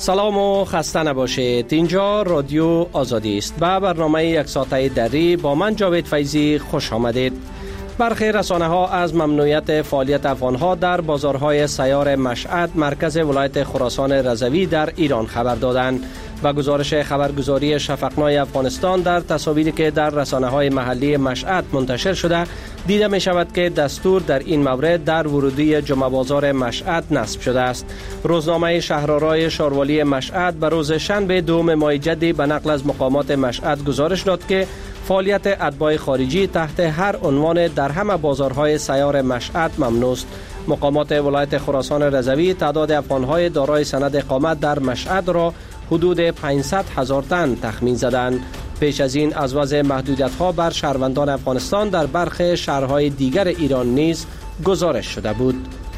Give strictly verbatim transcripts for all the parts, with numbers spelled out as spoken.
سلام و خسته نباشید. اینجا رادیو آزادی است. به برنامه یک ساعته دری با من جاوید فیضی خوش آمدید. برخی رسانه ها از ممنوعیت فعالیت افغان ها در بازارهای سیار مشهد مرکز ولایت خراسان رضوی در ایران خبر دادند. و گزارش خبرگزاری شفقنای افغانستان در تصاویری که در رسانه های محلی مشهد منتشر شده دیده می شود که دستور در این مورد در ورودی جمعه بازار مشهد نصب شده است. روزنامه شهرآرای شاروالی مشهد به روز شنبه دوم ماه جدی به نقل از مقامات مشهد گزارش داد که فعالیت اتباع خارجی تحت هر عنوان در همه بازارهای سیار مشهد ممنوع است. مقامات ولایت خراسان رضوی تعداد افغان‌های دارای سند اقامت در مشهد را حدود پانصد هزار تن تخمین زدند. پیش از این از وضع محدودیت‌ها بر شهروندان افغانستان در برخی شهرهای دیگر ایران نیز گزارش شده بود.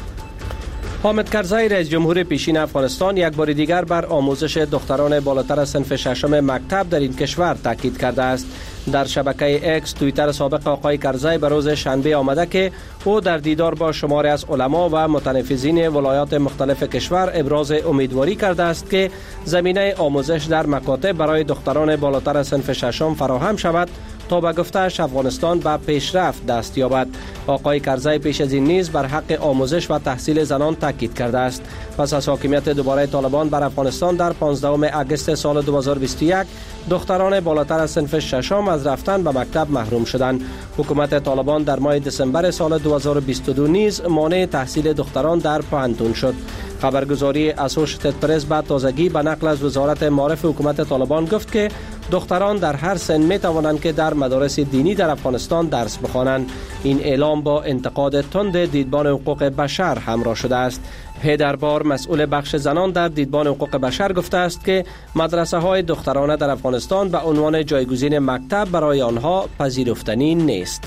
حامد کرزی رئیس جمهور پیشین افغانستان یک بار دیگر بر آموزش دختران بالاتر از صنف ششم مکتب در این کشور تاکید کرده است. در شبکه اکس توییتر سابق آقای کرزی به روز شنبه آمده که او در دیدار با شماری از علما و متنفذین ولایات مختلف کشور ابراز امیدواری کرده است که زمینه آموزش در مکاتب برای دختران بالاتر از صنف ششم فراهم شود تا به گفته‌اش افغانستان به پیشرفت دست یابد. آقای کرزی پیش از این نیز بر حق آموزش و تحصیل زنان تاکید کرده است. پس از حاکمیت دوباره طالبان بر افغانستان در پانزدهم اگست سال دو هزار و بیست و یک دختران بالاتر از صنف ششم از رفتن به مکتب محروم شدند. حکومت طالبان در ماه دسامبر سال دو هزار و بیست و دو نیز مانع تحصیل دختران در پوهنتون شد. خبرگزاری اسوشیتد پرس با تازگی به نقل از وزارت معارف حکومت طالبان گفت که دختران در هر سن می توانند که در مدارس دینی در افغانستان درس بخوانند. این اعلام با انتقاد تند دیدبان حقوق بشر همراه شده است. هیدربار مسئول بخش زنان در دیدبان حقوق بشر گفته است که مدرسه های دخترانه در افغانستان به عنوان جایگزین مکتب برای آنها پذیرفتنی نیست.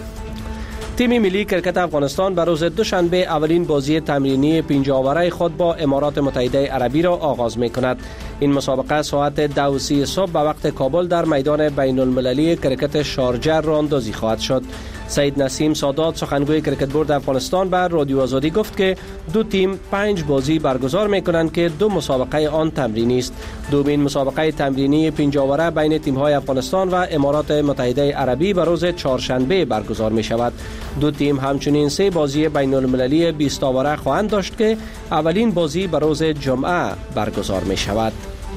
تیم ملی کرکت افغانستان به روز دوشنبه اولین بازی تمرینی پنج آوره خود با امارات متحده عربی را آغاز می کند. این مسابقه ساعت دو و سی صبح به وقت کابل در میدان بین المللی کرکت شارجه راه‌اندازی خواهد شد. سید نسیم سادات سخنگوی کرکت بورد افغانستان به رادیو آزادی گفت که دو تیم پنج بازی برگزار می کنند که دو مسابقه آن تمرینی است. دومین مسابقه تمرینی پنج آوره بین تیم‌های افغانستان و امارات متحده عربی به روز چهارشنبه برگزار می شود. دو تیم همچنین سه بازی بین المللی بیست آوره خواهند داشت که اولین بازی به روز جمعه برگزار می شود.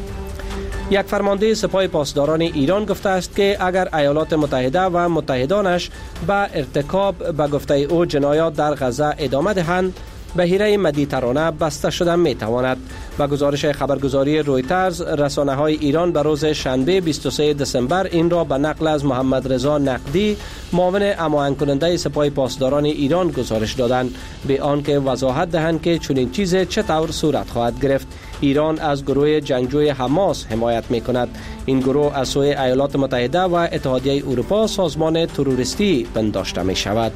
یک فرمانده سپاه پاسداران ایران گفته است که اگر ایالات متحده و متحدانش به ارتکاب به گفته او جنایات در غزه ادامه دهند بحیره مدیترانه بسته شدن می تواند. و گزارش خبرگزاری رویترز رسانه های ایران به روز شنبه بیست و سوم دسامبر این را به نقل از محمد رضا نقدی معاون هماهنگ کننده سپاه پاسداران ایران گزارش دادند به آنکه وضاحت دهند که چنین چیزی چطور صورت خواهد گرفت. ایران از گروه جنگجوی حماس حمایت می کند. این گروه از سوی ایالات متحده و اتحادیه اروپا سازمان تروریستی پنداشته می شود.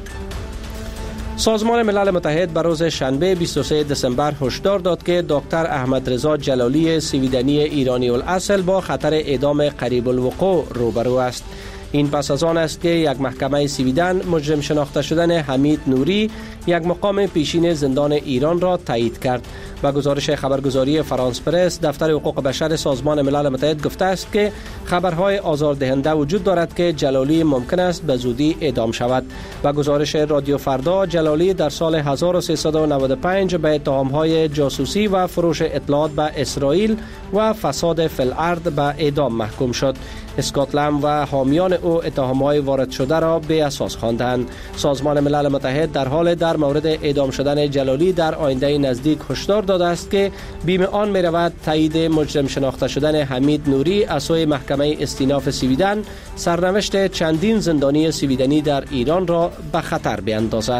سازمان ملل متحد به روز شنبه بیست و سوم دسامبر هشدار داد که دکتر احمد رضا جلالی سویدنی ایرانی الاصل با خطر اعدام قریب الوقوع روبرو است. این پس از آن است که یک محکمه سویدن مجرم شناخته شدن حمید نوری یک مقام پیشین زندان ایران را تایید کرد. و گزارش خبرگزاری فرانس پرس دفتر حقوق بشر سازمان ملل متحد گفته است که خبرهای آزاردهنده وجود دارد که جلالی ممکن است به زودی اعدام شود. و گزارش رادیو فردا جلالی در سال هزار و سیصد و نود و پنج به اتهامهای جاسوسی و فروش اطلاعات به اسرائیل و فساد فی الارض به اعدام محکوم شد. اسکاتلند و حامیان او اتهامهای وارد شده را بی اساس خواندند. سازمان ملل متحد در حال در مورد اعدام شدن جلالی در آینده نزدیک هشدار داده است که بیم آن می رود تایید مجرم شناخته شدن حمید نوری از سوی محکمه استیناف سویدن سرنوشت چندین زندانی سویدنی در ایران را به خطر بیندازد.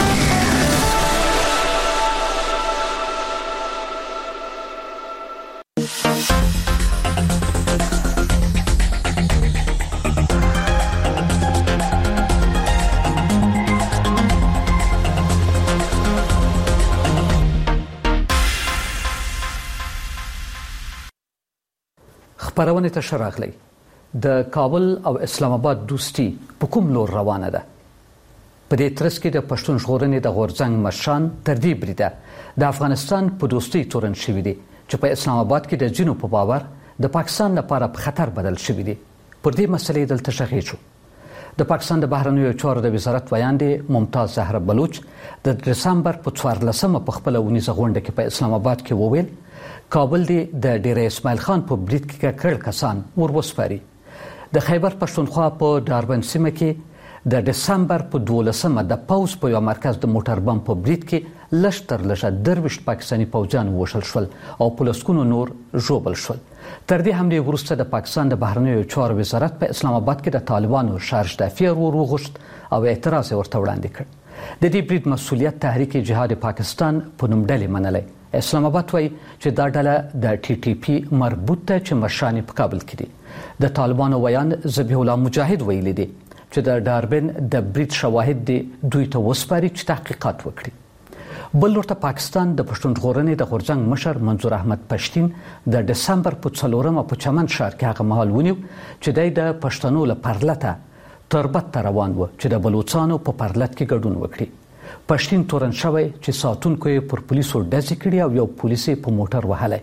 خبرونه ته شراغلی د کابل او اسلام آباد دوستی په کوم لور روانه ده؟ په دې ترڅ کې د پښتون ژغورنې د غورځنګ مشران تر دې بریده د افغانستان په دوستۍ تورن شوي دي چې په اسلام آباد کې د ځینو په باور د پاکستان لپاره په خطر بدل شوي دي. پر دې مسلې دلته شغې شو. د پاکستان د بهرنیو چارو د وزارت ویاندې ممتاز زهره بلوچ د دسمبر په څوارلسمه په خپله اونیزه غونډه کې په اسلام آباد کې وویل کابل دی د ډیر اسماعیل خان په برید کې کړ کسان ور وسپاري. د خیبر پښتونخوا په ډاربن سیمه کې د دسمبر په دولسمه د پوز په یو مرکز د موټر بم په برید کې لږ تر لږه درویشت پاکستاني پوځیان ووژل شول او په لسګونو نور ژوبل شول. تر دې حملې وروسته د پاکستان د بهرنیو چارو وزارت په اسلام آباد کې د طالبانو شارج دافیه ور وغوښت او اعتراض ورته وړاندې کړ. د دې برید مسؤلیت تحریک جهاد پاکستان په نوم ډلې منلی. اسلام آباد وایي چې دا ډله د ټي ټي پی مربوط ده چې مشران په کابل کې دي. د طالبانو ویان ذبیح الله مجاهد ویلي دي چې د ډاربن د برید شواهد دي دوی ته وسپاري چې تحقیقات وکړي. بل لورته پاکستان د پښتون ژغورنې د غورځنګ مشر منظور احمد پښتین د دسمبر په څلورمه په چمن ښار کې هغه مهال ونیو چې دی د پښتنو له پرلته تربت ته روان و چې د بلوڅانو په پرلت کې ګډون وکړي. پښتین تورن شوی چې ساتونکو یې پر پولیسو ډزې کړي او یو پولیس یې په موټر وهلی.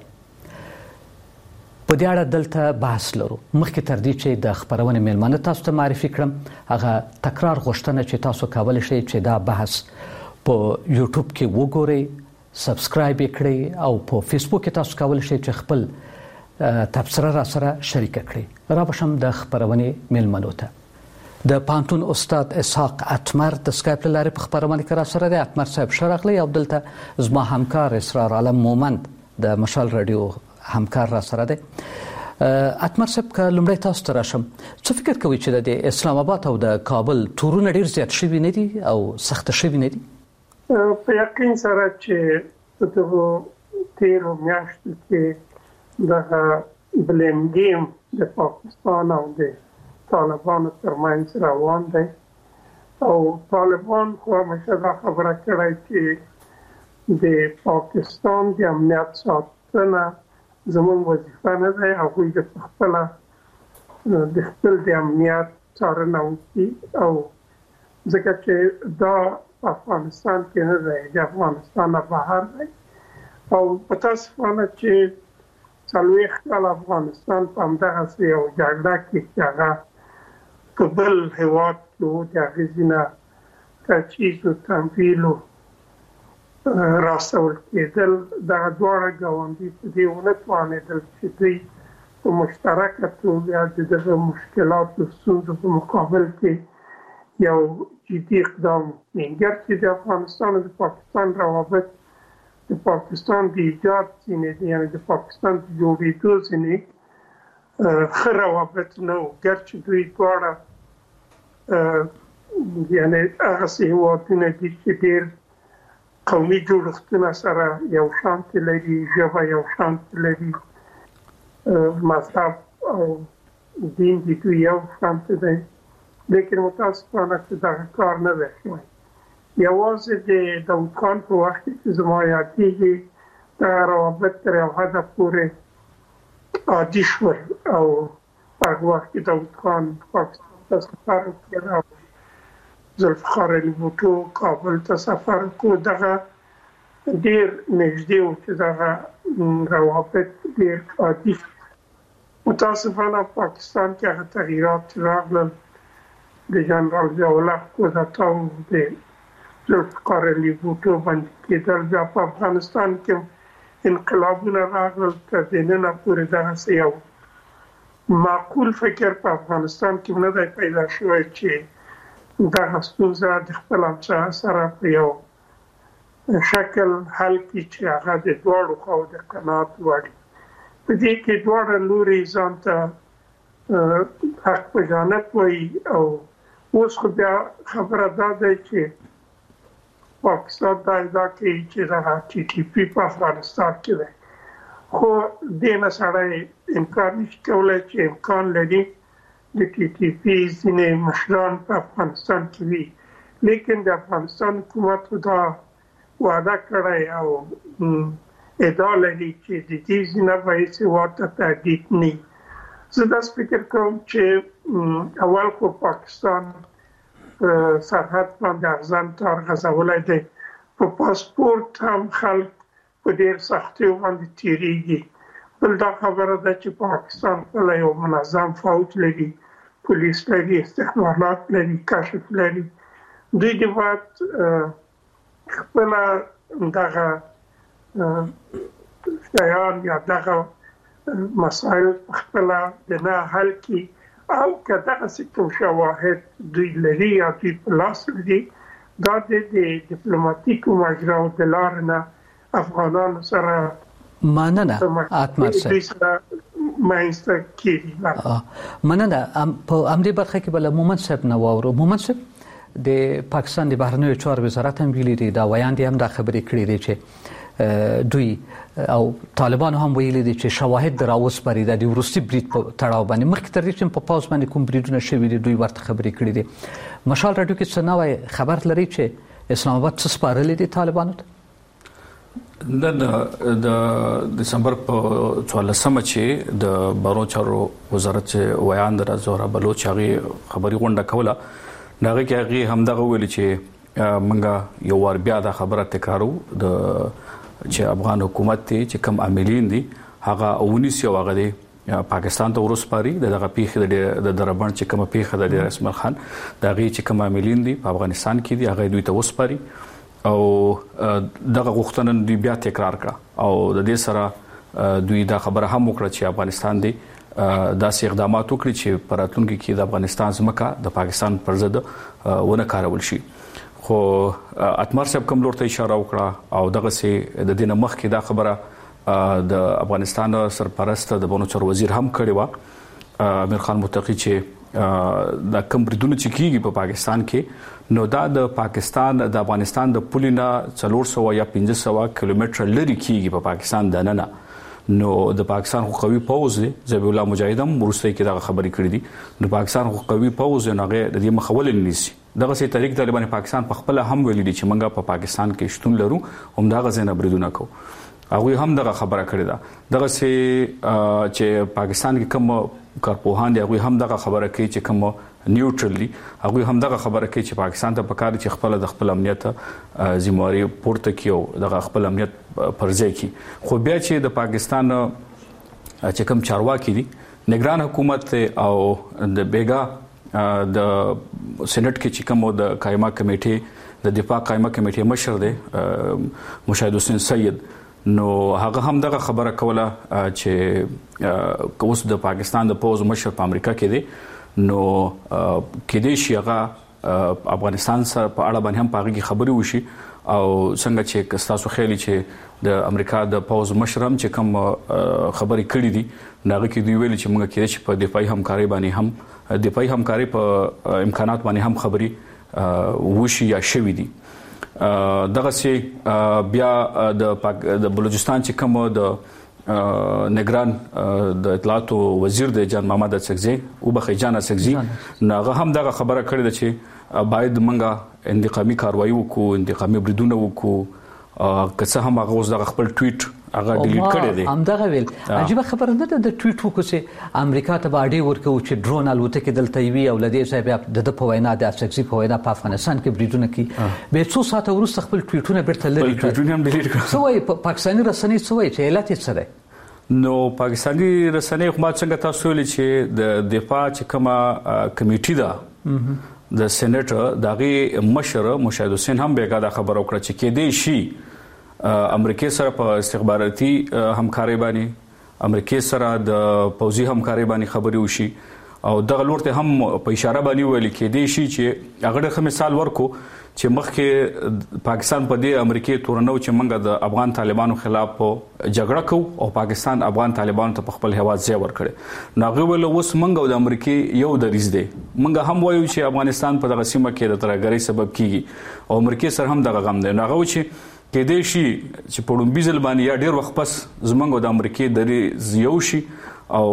په دې اړه دلته بحث لرو. مخکې تر دې چې د خپرونې میلمانه تاسو ته معرفي کړم هغه تکرار غوښتنه چې تاسو کولی شئ چې دا بحث په یوټیوب کې وګورئ، سبسکرایب یې کړئ او په فیسبوک کې تاسو کولی شئ چې خپل تبصره را سره شریکه کړئ. را بشم د خپرونې میلمنو ته. د پانتون استاد اسحاق اتمر د سکایپ له لارې په خپرونه کې را سره دی. اتمر صاحب ښه راغلی. او دلته زما همکار اسرار عالم مومند د مشال رادیو همکار را سره دی. اتمر صاحب که لومړی تاسو ته راشم، څه فکر کوئ چې د اسلام آباد او د کابل تورونه ډیر زیات شوي نه دي او سخته شوي نه دي؟ په یقین سره چې په دغو تیرو میاشتو کې دغه بلیم ګیم د پاکستان او د طالبانو ترمنځ روان دی او طالبان خو همیشه دا خبره کړې چې د پاکستان د امنیت ساتنه زموږ وظیفه نه دی. هغوی د خپله د خپل د امنیت څارنه وکړي او ځکه چې دا افغانستان کې نه دی، د افغانستان نه بهر دی او متاسفانه چې څلوېښت کاله افغانستان په همدغسې یو جګړه کې چې هغه په بل هېواد کې و د هغې ځینه تجهیز و تمویل و راستول کېدل، دغه دواړه ګاونډي په دې ونه توانېدل چې دوی په مشترکه توګه د دغه مشکلاتو ستونزو په مقابل کې یو جدي اقدام وکړي. ګرچې د افغانستان او د پاکستان روابط د پاکستان د ایجاد ځینې دي، یعنې د پاکستان د جوړېدو ځینې ښه روابط نه و، ګرچې دوی دواړه یعنې هغسې هېوادونه دي چې ډېر قومي جوړښتونه سره یو شانتې لري، ژبه یو شانتې لري، مذهب او دین د دوی یو شانتې دی، لیکن متاسفانه چې دغه کار نه دی شوی. یوازې د داود خان په وخت کې چې زما یادېږي دغه روابط تر یو حده پورې عادي شول او په هغه وخت کې داود خان پاکستان ته سفر وکړ او ذوالفقار علي بوټو کابل ته سفر وکړ. دغه ډېر نږدې و چې دغه روابط ډېر عادي شول. متاسفانه پاکستان کې هغه تغییرات راغلل، د جنرال ضیاءالله کوزتا او د ذوالفقار علي بوټو باندې کېدل، بیا په افغانستان کې انقلابونه راغلل. تر دې ننه پورې دغسې یو معقول فکر په افغانستان کې نه دی پیدا شوی چې دغه ستونزه د خپل همسایه سره په یو شکل حل کړي چې هغه د دواړو خواو د قناعت وړ وي. په دې کې دواړه لوري ځان ته حق په جانب وایي او اوس خو بیا خبره دا دی چې پاکستان دا ادعا کوي چې دغه ټي ټي پي په افغانستان کې دی، خو دې نه سړی انکار نشي کولی چې امکان لري د ټي ټي پي ځینې مشران په افغانستان کې وي، لیکن د افغانستان حکومت دا وعده کړی او ادعا لري چې د دې ځینه به هېڅ هېواد ته تهدید نه وي. زه داسې فکر کوم چې اول خو پاکستان سرحد باندې ارزان تار غځولی دی، په پاسپورت هم خلک په ډېر سختیو باندې تیریږي. بل دا خبره ده چې پاکستان خپله یو منظم فوج لري، پولیس لري، استخبارات لري، کشف لري. دوی دې باید خپله دغه شیان یا دغه مسایل خپله د نه حل کړي او که دغسې کوم شواهد دوی لري یا دوی په لاس لري، دا د ډیپلوماتیکو مجراو د لارې نه افغانانو سره مننه اتمر صاحب مینځته کېږي. مننه. په همدې برخه کې بله مومن صاحب نه واورو. مومن صاحب د پاکستان د بهرنیو چارو وزارت هم ویلي دی، دا ویاند هم دا خبرې کړې دي چې دوی او طالبانو هم ویلي دي چې شواهد در راوسپاري د وروستي برید په تړاو باندې مخکې تر دې چې په پاوز باندې کوم بریدونه شوي دي دوی ورته خبرې کړې دي. مشال راډیو کې څه نوی خبر لري چې اسلام آباد څه سپارلي دي طالبانو ته؟ نن د دسمبر په څوارلسمه چې د بهرنیو چارو وزارت ویاند زهرا بلوچ هغه خبري غونډه کوله، هغه کې هغه همدغه ویل چې منګه یو ور بیا د خبره تکرارو د چې افغان حکومت ته چې کم عاملین دي هغه اونیس یو هغه دی پاکستان ته ورسپاري دغه پیښه د دربند چې کوم پیښه د اسماعیل خان دغه چې کوم عاملین دي په افغانستان کې دي هغه دوی ته وسپاري او دغه غوښتنه دوی بیا تکرار کړه او د دې سره دوی دا خبره هم وکړه چې افغانستان دی داسې اقدامات وکړي چې په راتلونکي کې د افغانستان ځمکه د پاکستان پر ضد ونه کارول شي. خو اتمر صاحب کوم لور ته اشاره وکړه او دغه سي د دینه مخ کې دا خبره د افغانستان سرپرست د بهرنیو چارو وزیر هم کړی و امیر خان متقی چې د کوم بریدونه چې کیږي په پاکستان کې نو دا د پاکستان د افغانستان د پولینا څلور سوه یا پنځه سوه کیلومتر لري کیږي په پاکستان د نه نو د پاکستان خو قوي پوز دی ذبیح الله مجاهد هم ورسته کې دا خبرې کړې دي د پاکستان خو قوي پوز نه غي د دې مخول نیسي دغه سي تحریک طالبان پاکستان په خپل هم ویلي دي چې موږ په پاکستان کې شتون لرو هم دا غزنه بریدونه کو هغه هم دغه خبره کړې ده دغه سي چې پاکستان کې کوم کارپوهان دي هغه هم دغه خبره کوي چې کوم نیوټرل دي هغه هم دغه خبره کوي چې پاکستان ته پکاره چې خپل د خپل امنیت ذمہواری پورته کیو دغه خپل امنیت پرځای کی خو بیا چې د پاکستان چې کوم چارواکي دي نگران حکومت او د بیګا د سېنات کې چې کوم د قائمه کمیټه د دفاع قائمه کمیټه مشر دی مشاهد حسین سید نو هغه هم دغه خبره کوله چې اوس د پاکستان د پوز مشر په امریکا کې دی نو کې دې شي هغه افغانستان سره په اړه باندې هم پاږي خبري وشي او څنګه چې تاسو خیالي چې د امریکا د پوز مشرم چې کوم خبري کړې دي ناغه کې دوی ویل چې موږ کې چې په دفاعي همکاري باندې هم دفاعي همکاري په امکانات باندې هم خبري وشي یا شوي دي دغه سي بیا د د بلوچستان چې کوم د نگران د اطلاعات وزیر د جان محمد اڅکزي او بخي جان اڅکزي ناغه هم دغه خبره کړې ده چې باید منګه انتقامي کاروایی وکړو انتقامي بریدونه وکړو که څه هم هغه اوس دغه خپل ټویټ هغه ډیلیټ کړی دی هم دغه ویل عجیب خبره نه ده د ټویټ وکړو چې امریکا ته باډي ورکو چې ډرون الوتکې دلته وي او لدې صاحب د په وینا د اڅکزي په وینا په افغانستان کې بریدونه کوي به څو ساعت وروسته خپل ټویټونه بیرته لري ټویټونه هم ډیلیټ کړل سوې پاکستاني رسنۍ سوې چې علت یې څه ده نو پاکستاني رسنۍ خو ما څنګه تاسو ویل چې د دفاع چې کومه کمیټه ده د سېنیټر دغه مشر مشاهد حسین هم بیګا دا خبر وکړه چې کې دې شي امریکای سره په استخباراتي همکاري باندې امریکای سره د پوځي همکاري باندې خبري وشي او دغه لور ته هم په اشاره باندې ویل کې دې شي چې هغه د مثال ورکو چې مخکې پاکستان په دې امریکای تورنو چې منګه د افغان طالبانو خلاف جګړه کو او پاکستان افغان طالبانو ته خپل هواد ځای ورکړي ناغه ول اوس منګه د امریکای یو دریز دی منګه هم وایو چې افغانستان په دغه سیمه کې د ترګری سبب کیږي او امریکای سره هم دغه غم دی ناغه و چې کې دې شي چې په ډومبي ځل باندې یا ډیر وخت پس زمونږ د امریکای د زیو شي او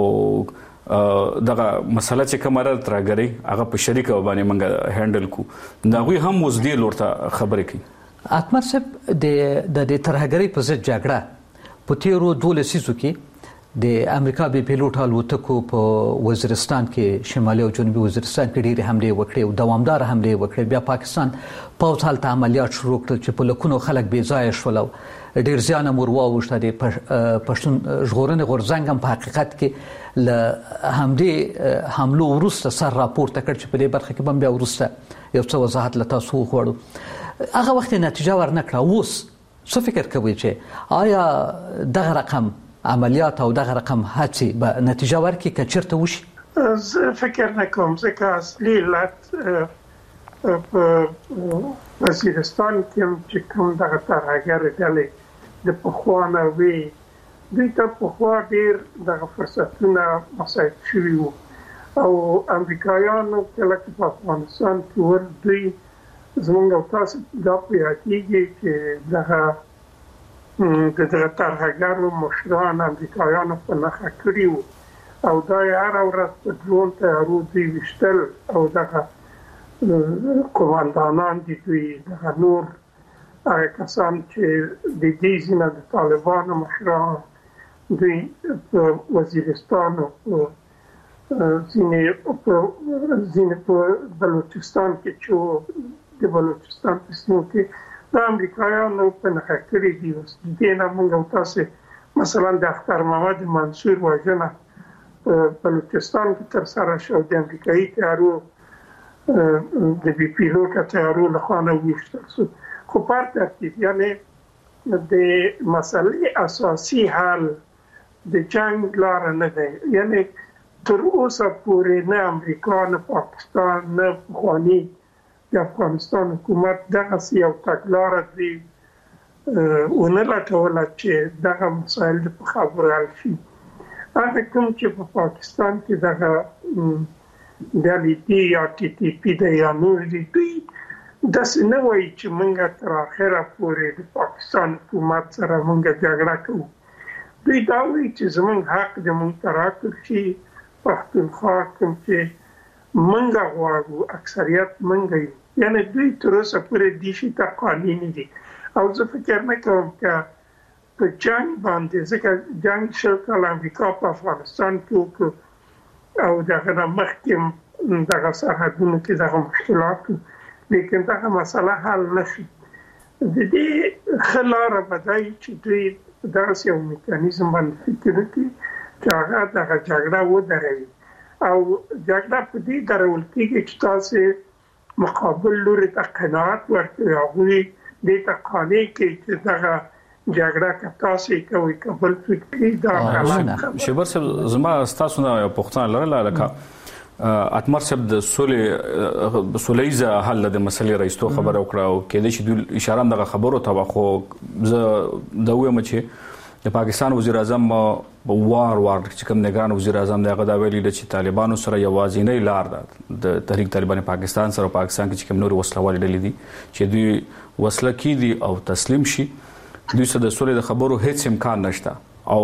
دغه مسله چې کومه ترګری هغه په شریکه باندې منګه هندل کو ناغوی هم اوس دې لورته خبرې کوي اتمر صاحب د د ترګری په ضد جګړه په تیرو دولسیزو کې د امریکا به پیلوټ الوتکو په وزیرستان کې شمالي او جنوبي وزیرستان کې ډېرې حملې وکړې او دوامدار حملې وکړې. بیا پاکستان پوځ هلته عملیات شروع کړل چې په لکونو خلک بې ځایه شول او ډېر زیان هم ور واوښته. د پښتون ژغورنې غورځنګ هم په حقیقت کې له همدې حملو وروسته سر راپورته کړ چې په دې برخه کې به بیا وروسته یو څه وضاحت له تاسو وغواړو. هغه وخت نتیجه ورنکړه. اوس څه فکر کوئ چې آیا دغه رقم عملیات او دغه رقم هڅې به نتیجه ورکړي که چېرته وشي؟ زه فکر نه کوم ځکه اصلي علت په وزیرستان کې چې کوم دغه ترهګرې ډلې د پخوا نه وي، دوی ته پخوا ډېر دغه فرصتونه مساعد شوي وو او امریکایانو کله چې په افغانستان کې ور دوی زموږ او تاسو دا په یادېږي چې دغه د دغه ترهګرو مشران امریکایانو په نښه کړي وو او دا یې هره ورځ په ډرون تیارو دوی ویشتل او دغه قوماندانان دي دوی دغه نور هغه کسان چې د دې ځینې د طالبانو مشران دوی په وزیرستان او ځینې په بلوچستان کې چې د بلوچستان په سیمو کې د امریکایانو په نښه کړي دي. اوس د دې نه موږ او تاسې مثلا د اختر محمد منصور وژنه په بلوچستان کې ترسره شوه د امریکایي تیارو د بي پیلوټه تیارو لخوا نه وویشتل شو. خو په هر ترتیب یعنې د مسلې اساسي حل د جنګ لاره نه دی. یعنې تر اوسه پورې نه امریکا نه پاکستان نه پخواني د افغانستان حکومت دغسې یو تګلاره دوی ونه لټوله چې دغه مسایل په خبرو حل شي. هغه کوم چې په پاکستان کې دغه ډلې دي یا ټي ټي پي دی یا نور دي، دوی داسې نه وایي چې موږ تر اخره پورې د پاکستان حکومت سره موږ جګړه کوو. دوی دا وایي چې زموږ حق د موږ ته راکړل شي. پښتونخوا کوم چې موږ غواړو اکثریت موږ یو، یعنی دوی تر اوسه پورې دې شي ته قانوني دي. او زه فکر نه کوم که په جنګ باندې، ځکه جنګ شل کاله امریکا په افغانستان کې وکړو او دغه نه مخکې دغه سرحدونو کې دغه مشکلات وو، لیکن دغه مسله حل نه شي. د دې ښه لاره به دا وي چې دوی داسې یو میکانیزم باندې فکر وکړي چې هغه دغه جګړه ودروي او جګړه په دې درول کېږي چې تاسې مقابل لوري ته قناعت ورکړئ، هغوی دې ته قانع کړي چې دغه جګړه که تاسې کوئ که بل څوک کوي دا غلط. شیبر صاحب زما ستاسو نه یو پوښتنه لرله، لکه اتمر صاحب د سولې سولیزه حل د مسلې رئیستو خبره وکړه او کېدای شي دوی اشاره هم دغه خبرو ته وه، خو زه دا ووایم چې د پاکستان وزیر اعظم وار وار چې کوم نگران وزیر اعظم دی هغه دا ویلي ده چې طالبانو سره یوازینۍ لار ده د تحریک طالبان پاکستان سره پاکستان کې چې کوم نور وسلوال ډلې دي چې دوی وسله کیدي او تسلیم شي، دوی سره د سولې د خبرو هیڅ امکان نشته. او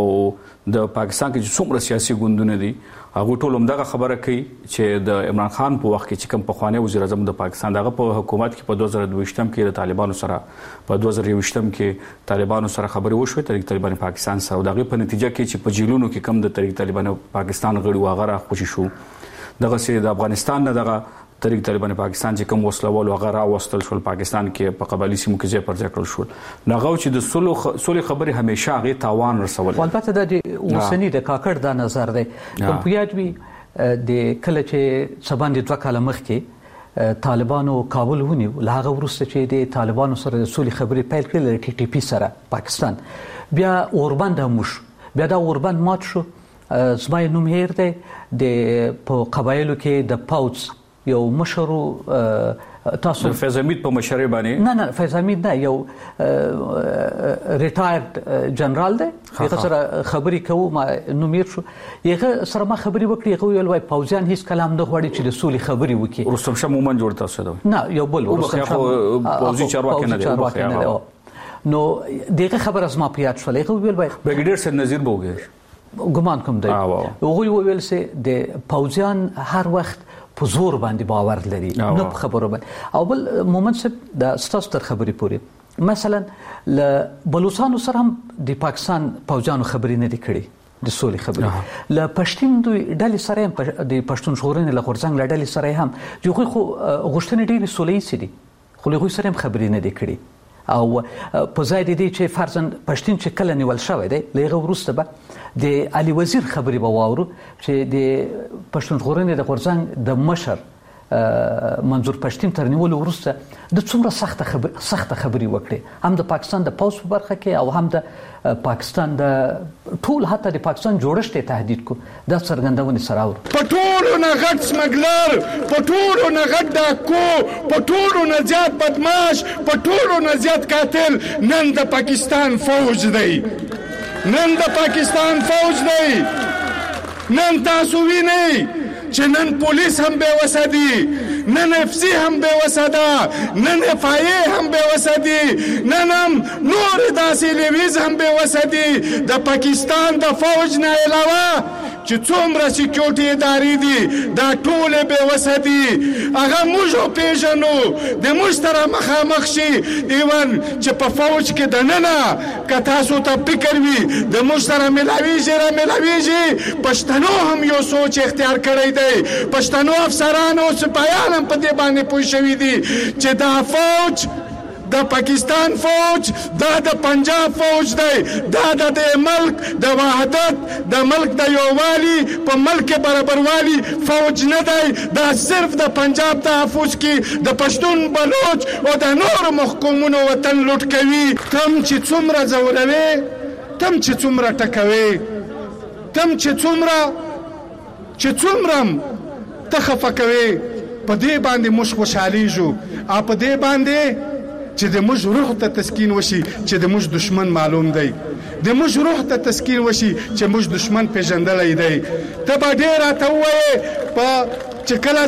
د پاکستان کې چې څومره سیاسي ګوندونه دي هغه ټول هم دغه خبره کوي چې د عمران خان په وخت کې چې کوم پخوانی وزیر اعظم د پاکستان دغه په حکومت کې په دوه زره دوه کې د طالبانو سره په دوه زره یو کې طالبانو سره خبرې وشوې تحریک طالبان پاکستان سره، او دغه په نتیجه کې چې په جیلونو کې کم د تحریک طالبان پاکستان غړي واغره خوشي شو. دغه سي د افغانستان نه دغه تحریک طالبان پاکستان چې کوم وسلوال وغیرہ واستل شول پاکستان کې په قبایلی سیمو کې ځای پر ځای کړل شول، نغو چې د سولو سولې خبرې همیشه هغه تاوان رسول. البته د اوسنی د کاکړ د نظر دی په یاد وی د کله چې سباند دوه کاله مخکې طالبانو کابل ونیو، لاغه ورسته چې د طالبانو سره د سولې خبرې پیل کړل ټي ټي پی سره پاکستان، بیا اوربند هم وشو، بیا دا اوربند مات شو. زما نوم هیر دی د په قبایلو کې د پاوڅ یو مشر تاسو فیض حمید په مشرۍ باندې نه نه فیض حمید نه یو ریټایرډ جنرال دی، هغه سره خبرې کوو ما نومیر شو، هغه سره ما خبرې وکړې، هغه ویل وای پوځیان هیڅ کلام نه غواړي چې د سولې خبرې وکړي. رستم شاه مومن جوړ تاسو ده نه یو بل رستم شاه پوځي چارواکي نه دی، نو دغه خبره زما په یاد شولې، هغه ویل وای برګیډیر سید نذیر بوګر ګمان کوم دی، هغه ویل سه د پوځیان هر وخت په زور باندې باور لري نه په خبرو باندې. او بل مومن صاحب د ستاسو تر خبرې پورې مثلا ل بلوچستان سره هم د پاکستان پوځیانو خبرې نه دي کړې، د سولې خبرې له پښتون دوی ډلې سره هم د پښتون ژغورنې له غورځنګ له ډلې سره هم چې هغوی خو غوښتنې ډېرې سوله ییزې دي خو له هغوی سره هم خبرې نه دي کړي او په ځای د دې چې فرضاً پښتون چې کله نیول شوی دی له هغه وروسته به د علي وزیر خبرې به واورو چې د پښتون ژغورنې د غورځنګ د مشر منظور پښتین تر نیولو وروسته د څومره سخته خبر سخته خبرې وکړي هم د پاکستان د پوځ په برخه کې او هم د پاکستان د ټول حتی د پاکستان جوړښت تهدید کو د څرګندونې سره اور په ټولو نه غټ سمګلر په ټولو نه غټ ډاکو په ټولو نه زیات بدمعاش په ټولو نه زیات قاتل نن د پاکستان فوج دی نن د پاکستان فوج دی نن تاسو وینئ چې نن پولیس هم بے وسه دي نن اف سی هم بے وسه ده نن اف آی ای هم بے وسه دي نن هم نور داسې لیویز هم بے وسه دي د پاکستان د فوج نه علاوه چې څومره سکیورټي ادارې دي دا ټولې بې وسه دي هغه موږ وپېژنو د موږ سره مخامخ شي ایون چې په فوج کې دننه که تاسو ته فکر وي د موږ سره ملاویږي را ملاویږي پښتنو هم یو سوچ اختیار کړی دی پښتنو افسران او سپایان هم په دې باندې پوه شوي دي چې دا فوج د پاکستان فوج دا د پنجاب فوج دی دا د ملک د وحدت د ملک د یووالي په ملک برابروالي فوج نه دی دا صرف د پنجاب تحفظ کې د پښتون بلوچ او د نورو محکومونو وطن لوټ کوي تم چې څومره ځوروي تم چې څومره ټکوي تم چې څومره چې څومره ته خفه کوي په دې باندې موږ خوشحالیږو او په دې باندې چې د موږ روح ته تسکین وشي چې د موږ دشمن معلوم دی د موږ روح ته تسکین وشي چې موږ دشمن پیژندلی دی ته به ډېر راته ووایې په چې کله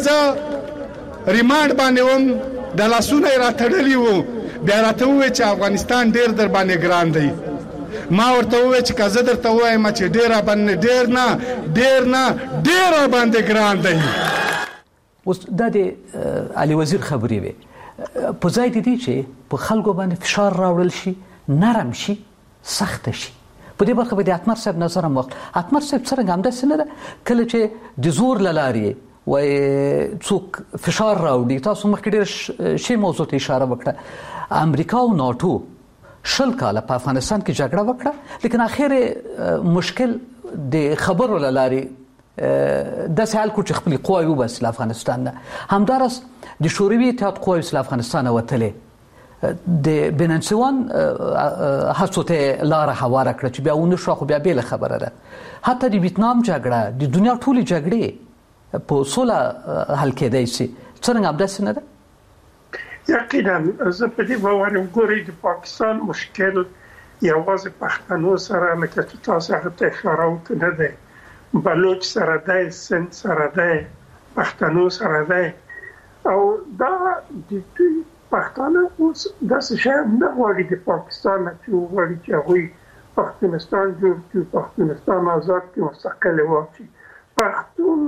زه ریمانډ باندې وم د لاسونه یې راتړلي وو بیا راته ووایې چې افغانستان ډېر در باندې ګران دی ما ورته ووایې چې که زه درته ووایم چې ډېر راباندې ډېر نه ډېر نه ډېر راباندې ګران دی اوس دا د علي وزیر خبرې وې په ځای د دې چې په خلکو باندې فشار راوړل شي نرم شي سخته شي په دې برخه باندې اتمر صاحب نظر هم وخت اتمر صاحب څرنګه همداسې نه ده کله چې د زور له لارې وایي څوک فشار راوړي تاسو مخکې ډېر شی موضوع ته اشاره وکړه امریکا او ناټو شل کاله په افغانستان کې جګړه وکړه لیکن اخر مشکل د خبرو له لارې داسې حال کو چې خپلې قواوې وباسي له افغانستان نه همداراز د شوروي اتحاد قواوې له افغانستانه وتلې د بننسوان هڅو ته لاره هواره کړه چې بیا ونه شوه خو بیا بېله خبره ده حتی د ویتنام جګړه د دنیا ټولې جګړې په سوله حل کېدی شي څرنګه همداسې نه ده یقینا زه په دې باور یم ګورئ د پاکستان مشکل یوازې پښتنو سره لکه چې تاسو هغه ته اشاره وکړه نه دی بلوچ سره دی سند سره دی پښتنو سره دی او دا د دوی پښتانه اوس داسې شی نه غواړي د پاکستان نه چې وغواړي چې هغوی پښتونستان جوړ کړي پښتونستان آزاد کړي مستقل واچي پښتون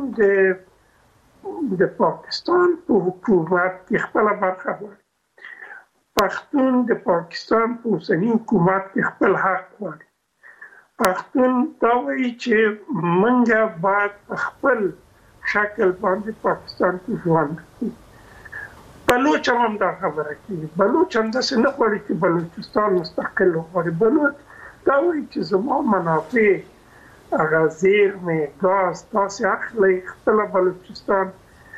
د د پاکستان په حکومت کې خپله برخه غواړي پښتون د پاکستان په اوسني حکومت کې خپل حق غواړي پښتون دا وایي چې موږ باید په خپل شکل باندې پاکستان کې ژوند وکړو بلوچ هم دا خبره کوي بلوچ هم داسې نه غواړي چې بلوچستان مستقل وغواړي بلوچ دا وایي چې زما منافع هغه زیرمې ګاز تاسې اخلئ خپله بلوچستان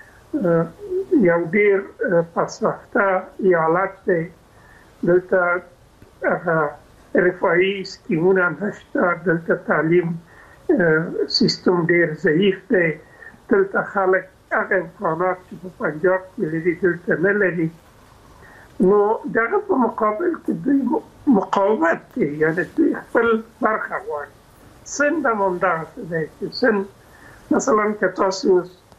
یو ډېر پسرفته ایالت دی دلته هغه رفاهي سکیمونه نشته دلته تعلیم سیستم ډېر ضعیف دی دلته خلک هغه امکانات چې په پنجاب کې لري دلته نه لري نو دغه په مقابل کې دوی مقاومت کوي یعنې دوی خپل برخه غواړي سند هم همدغسې دی چې سند مثلا که تاسو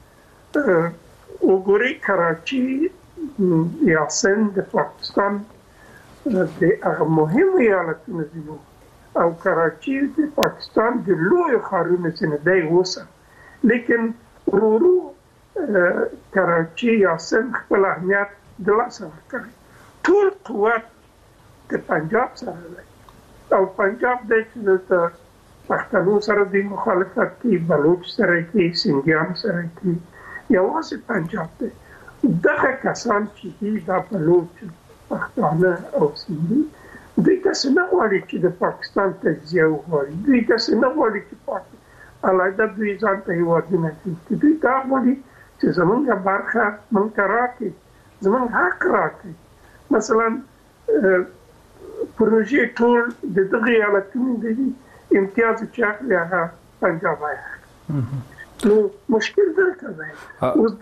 وګورئ کراچي یا سند د پاکستان د هغه مهم ایالتونه دي او کراچي د پاکستان د لویو ښارونو څخه دی اوسه لیکن ورو ورو کراچي یا سند خپل اهمیت د لاسه ورکړی ټول قوت د پنجاب سره دی او پنجاب دی چې دلته پښتنو سره د مخالفت کوي، بلوچ سره کوي، سندیان سره کوي، یوازې پنجاب دی. دغه کسان چې دي دا بلوچ، پښتانه او سندي، دوی تاسو نه غواړي چې د پاکستان تجزیه وغواړي، دوی تاسو نه غواړي چې پاک علاوه دوی ځان ته هیوادونه کوي، دوی دا غواړي چې زمونږ برخه مونږ ته راکړي، زمونږ حق راکړي. مثلا پروژې ټول د دغه ایالتونو دي، امتیاز چې اخلي هغه پنجاب آیا نو مشکل دلته دی. اوس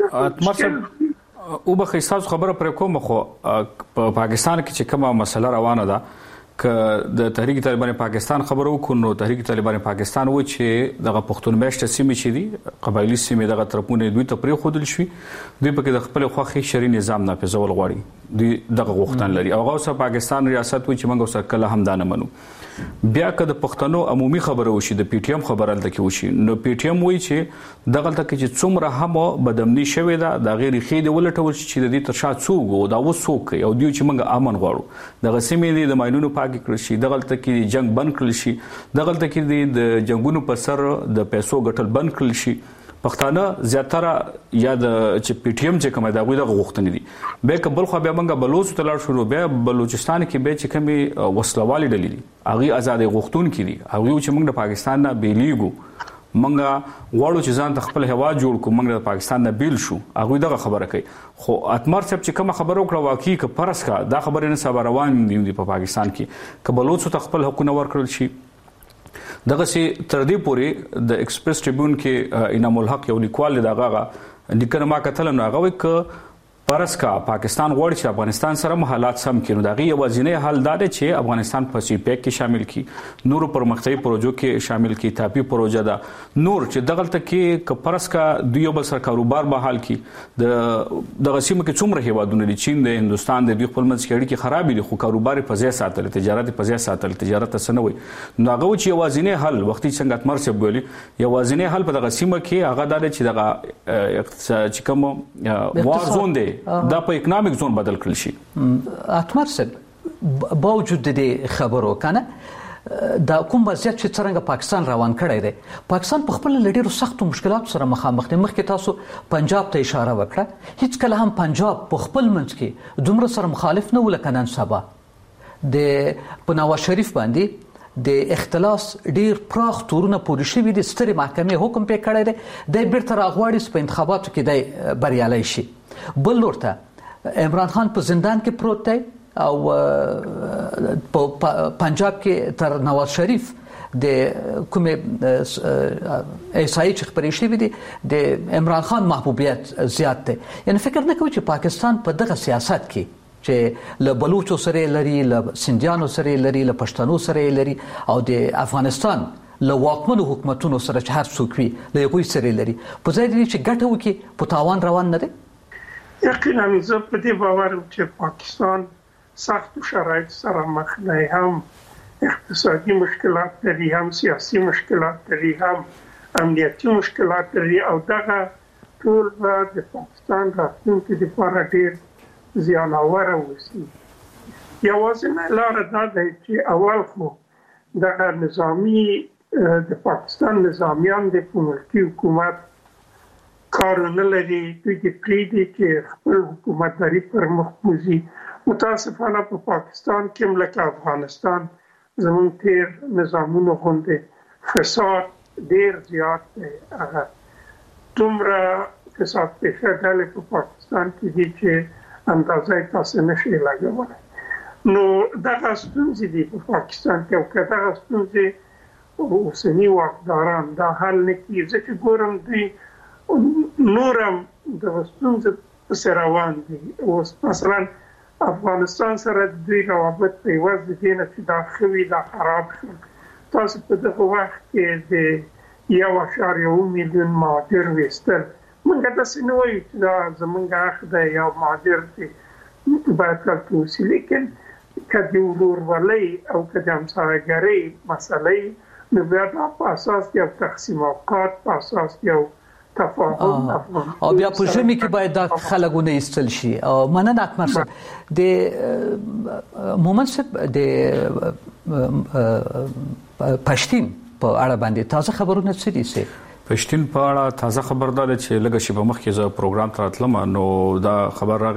د او به خیستاز خبره پر کوم خو په پاکستان کې چې کومه مسله روانه ده ک د تحریک طالبان پاکستان خبرو کو نو تحریک طالبان پاکستان و چې دغه پښتون مېشت سیمې چې دي قبایلی سیمې دغه طرفونه دوی ته پرې خودل شي، دوی په کې د خپل خوخي شری نظام نافذول غواړي، دوی دغه غوښتن لري. او هغه پاکستان ریاست و چې موږ سره کله هم دانه منو. بیا که د پښتنو عمومي خبره وشي، د پی ټی ایم خبره لته کې وشي، نو پی ټی ایم وایي چې دغه تل کې چې څومره هم بدامني شوې ده د غیر خېد ولټول شي چې د دې تر شا څوک او دا وسوک او دوی چې موږ امن غواړو، دغه سیمې د ماینونو پاک کړی شي، دغه تل کې جنگ بند کړل شي، دغه تل کې د جنگونو پر سر د پیسو ګټل بند کړل شي. پښتانه زیاتره یا د چې پی ټی ایم چې کومه دا غوې د غوښتنې دي. به کبل خو بیا موږ بلوچ ته لاړ شو، بیا بلوچستان کې به چې کومه وسلوالي ډلې دي هغه آزاد غوښتون کې دي، هغه چې موږ د پاکستان نه بیلیګو، موږ غواړو چې ځان ته خپل هوا جوړ کو، موږ د پاکستان نه بیل شو، هغه دغه خبره کوي. خو اتمر صاحب چې کومه خبره وکړه واقعي ک پرس کا دا خبره نه سبا روان دي په پاکستان کې ک بلوچ ته خپل حقوق ورکړل شي. دغه سي تر دې پورې د ایکسپریس ټریبیون کې انعام الحق یو لیکوال دغه لیکنه ما کتل نو هغه ک پرس کا پاکستان غواړي چې افغانستان سره حالات سم کړي، دغه یوازینی حل دا دی چې افغانستان په سی پیک کې شامل کړي، نور پرمختیايي پروژو کې شامل کړي، تاپی پروژه ده نور چې دغه ته کې ک پرس کا دوی بل سره کاروبار به حل کړي. د دغه سیمه کې څومره هیوادونه دي، چین د هندستان د دوی خپل منځ کې اړیکې خراب دي، خو کاروبار په ځای ساتل، تجارت په ځای ساتل، تجارت سنوي. نو هغه چې یوازینی حل وختي څنګه اتمر څه بولی یوازینی حل په دغه سیمه کې هغه دا چې دغه چې کوم وار زون دی دا په اکونومیک زون بدل کړل شي. اتمر صاحب باوجود د خبرو کنه دا کوم وضعیت چې څنګه پاکستان روان کړی دی، پاکستان په خپل لډیرو سختو مشکلاتو سره مخامخ دی. مخکې تاسو پنجاب ته اشاره وکړه، هیڅ کله هم پنجاب په خپل منځ کې دومره سره مخالف نه ول کنن سبا د په نواز شریف باندې د اختلاس ډیر پراخ تورونه پورې شوي دي، سترې محکمې حکم پې کړی دی، د بیرته راغواړي په انتخاباتو کې دی بریالی شي. بل لور ته عمران خان په زندان کې پروت دی او په پنجاب کې تر نواز شریف د کومې ایسای چې خبرې شوې دي د عمران خان محبوبیت زیات دی. یعنی فکر نه کوي چې پاکستان په دغه سیاست کې چې له بلوچو سره لري، له سندیانو سره لري، له پښتنو سره لري او د افغانستان له واکمنو حکومتونو سره چې هر څوک وي له هغوی سره لري، په ځای دی چې ګټه وکړي په تاوان روان نه دی. یقینا زه په دې باور یم چې پاکستان سختو شرایطو سره مخ دی، هم اقتصادي مشکلات لري، هم سیاسي مشکلات لري، هم امنیتي مشکلات لري، او دغه ټول به د پاکستان راتلونکي لپاره ډېر زیاناوره اوسي. یوازینۍ لاره دا ده چې اول خو دغه نظامي د پاکستان نظامیان د په ملکي حکومت کارونه لري، دوی د پریدي چې خپل حکومتداري پر مخ بوزي. متاسفانه په پاکستان کې لکه افغانستان زموږ تیر نظامونو غوندې فساد ډیر زیات دی. هغه دومره فساد پیشه ډلې په پاکستان کې دي چې اندازه تاسو نشئ لګولی. نو دغه ستونزې دي په پاکستان کې، او که دغه ستونزې اوسني واکداران دا حل نه کړي، زه چې ګورم دوی نورم د ستونزې پسې روان دي. اوس مثلا افغانستان سره دوی روابط په عوض د دې نه چې دا ښه وي دا خراب شول. تاسو په دغه وخت کې د یو اعشاریه اووه میلیون مهاجر ویستل، موږ داسې نه وایو چې دا زموږ حق دی یا مهاجر دی باید دلته اوسي، لیکن که د ورورولۍ او که د همسایه‌ګرۍ مسئلې نو بیا دا په اساس یو تقسیم اوقات، په اساس یو تفاهم او بیا په ژمي کې باید دا خلکونه ایستل شي. مننه اتمر صاحب. د مومن صاحب د پښتين په اړه باندې تازه خبرونه څه دي سي پښتون په اړه تازه خبردار چې لږه شی په مخ کې ز پروګرام تراتلم نو دا خبر